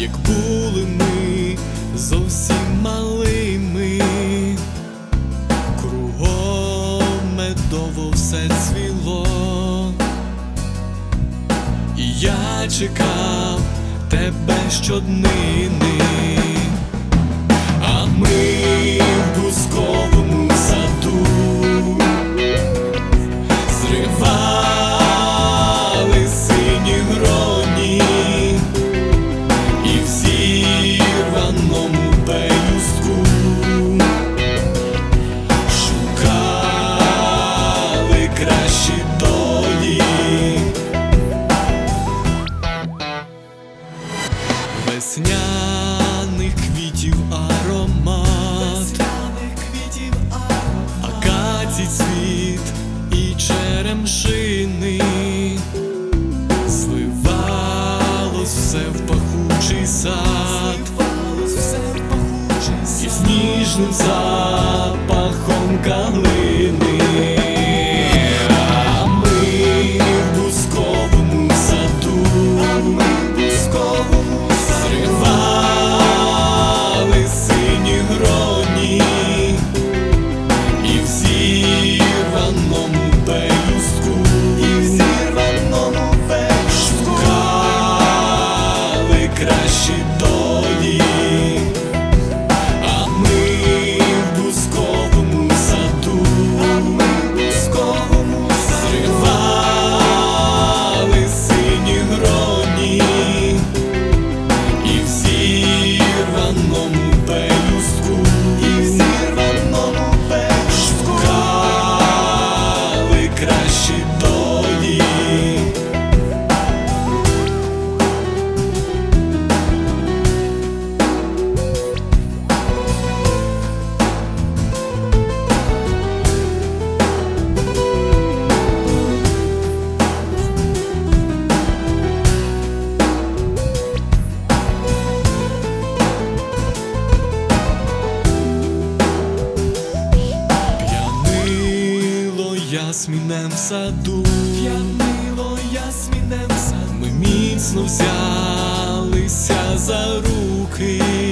як були ми зовсім малими, кругом медово все цвіло, і я чекав тебе щоднини, а ми в бузковому саду зривали сині гроні, і в зірваному пелюстку шукали кращі долі. Весняних квітів аромат, акацій цвіт і черемшини, зливалось все в пахучий сад із ніжним запахом калини. А ми в бузковому саду зривали сині гроні, і в зірваному пелюстку шукали кращі долі. А ми в бузковому саду зривали сині гроні, і в зірваному пелюстку шукали кращі долі. Ясмінем в саду, ми міцно взялися за руки.